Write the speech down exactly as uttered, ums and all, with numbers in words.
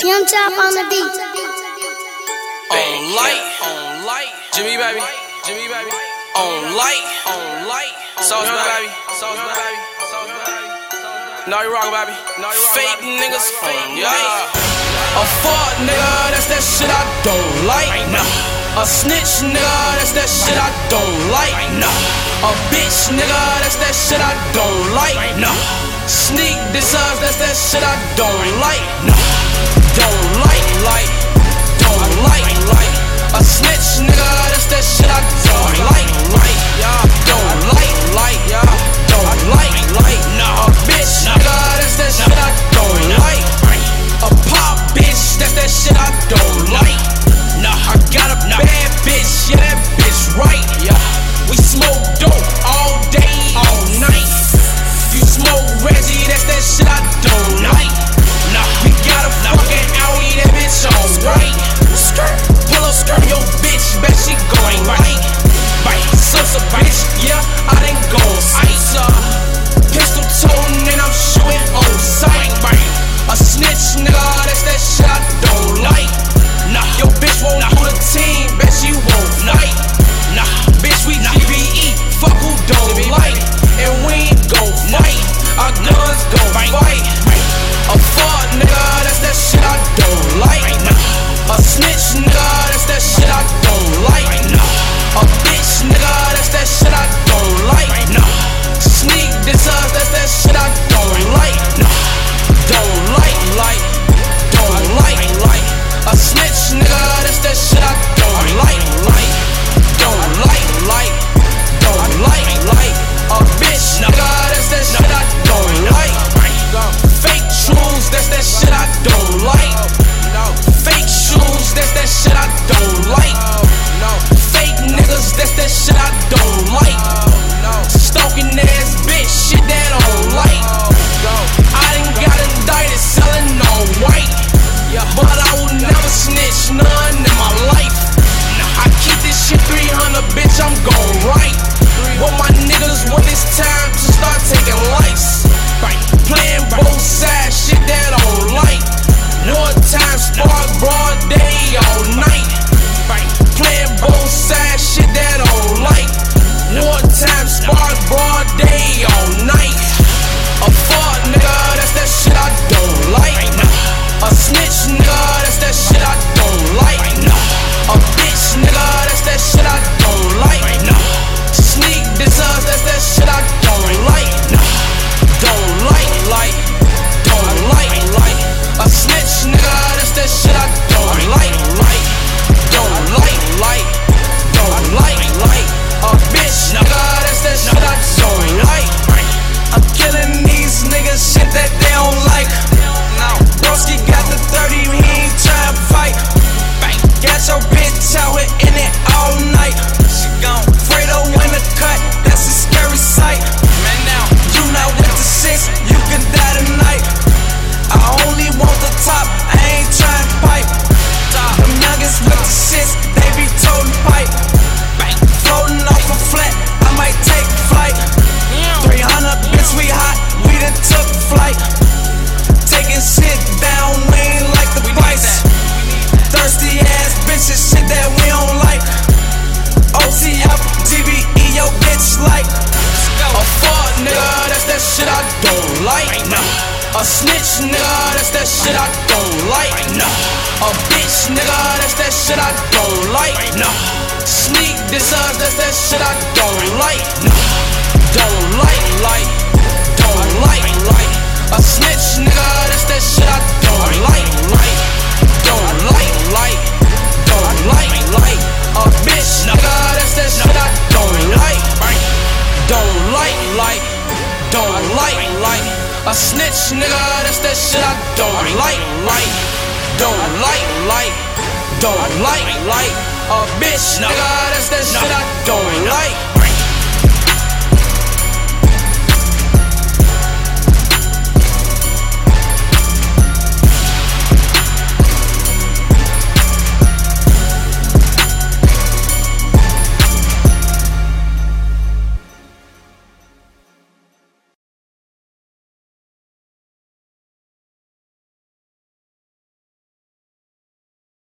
Young Chop on the beat. On light, on light, Jimmy baby, Jimmy baby. On light, on light, Soldier baby, Soldier baby, Soldier baby. No you wrong, baby. No you wrong. Fake niggas, fake, yeah. A fuck nigga, that's that shit I don't like. No. A snitch nigga, that's that shit I don't like. No. A bitch nigga, that's that shit I don't like. No. Sneak this us, that's that shit I don't like. No. Don't like, like, don't like, like. A snitch nigga, that's that shit I don't like, like, yeah. Don't like, like, yeah. Don't like, like, no. A bitch nigga, that's that shit I don't like. A pop bitch, that's that shit I don't like. Nah, I got a bad bitch, yeah, that bitch right, yeah. We smoke dope all day, all night. You smoke Reggie, that's that shit I don't like. Nah, we got a fucking Audi, that bitch alright. Skirt, pull up skirt, yo bitch, bet she going right. Right, Sosa bitch, yeah, I done go ice up. Pistol toting and I'm shooting on sight. A snitch nigga, that's that shit I don't like. Nah, yo bitch won't do the team, bet she won't fight. Nah, bitch we G B E, fuck who don't like. And we ain't gon' fight, our guns gon' fight. A fuck nigga, that's that shit I don't like. A snitch nigga, that's that shit I don't like. A bitch nigga, that's that shit I don't like. Sneak this us, that's that shit I don't like. Don't like, like, don't like, like. A snitch nigga, that's that shit I don't like, like. Don't like, like, don't like, like. A bitch nigga, that's that shit I don't like. Fake truths, that's that shit I don't like. Fake shoes, that's that shit I don't like. Fake niggas, that's that shit I don't like. Stalking ass bitch, shit that I don't like. I done got indicted selling all white, but I will never snitch none in my life. I keep this shit three hundred, bitch, I'm gon' right. What my niggas want this time to start taking lives. Playing both sides, shit that I don't like. Wartime spark, broad day, all night. Playing both sides, shit that I don't like. Wartime spark, broad day, all night. A fuck nigga, that's that shit I don't like. A snitch nigga, that's that shit I don't like. A bitch nigga, that's that shit I don't like. Sneak this us, that's that shit I don't like. Don't like, like, don't like, like. A snitch nigga, that's that shit I don't like, like. Don't like, like, don't like, like. A bitch nigga, that's that shit I don't like. I'm killing these niggas, shit that they don't like. Broski got the thirty, he ain't tryna fight. Got your bitch out here in it all night. She gon' Fredo in the cut, that's a scary sight. Man, now you not with the shits, you can die tonight. I only want the top, I ain't tryna pipe. Them youngins with the shits, they be toting pipe. Floating off a flat, I might take flight. three hundred, bitch, we hot, we done took flight. Taking shit down, we ain't like the price. Thirsty ass bitches, shit that we don't like. O T F, G B E, yo bitch like. A fuck nigga, that's that shit I don't like. A snitch nigga, that's that shit I don't like. A bitch nigga, that's that shit I don't like. Sneak this us, that's that shit I don't like. Don't like, like, don't like, like. A snitch nigga, that's that shit I don't like, like. Don't like, like, don't like, like. A bitch nigga, that's that shit I don't like. Don't like, like, don't like, like. A snitch nigga, that's that shit I don't like, like. Don't like, like, don't like, like. A bitch nigga, that's that shit I don't like.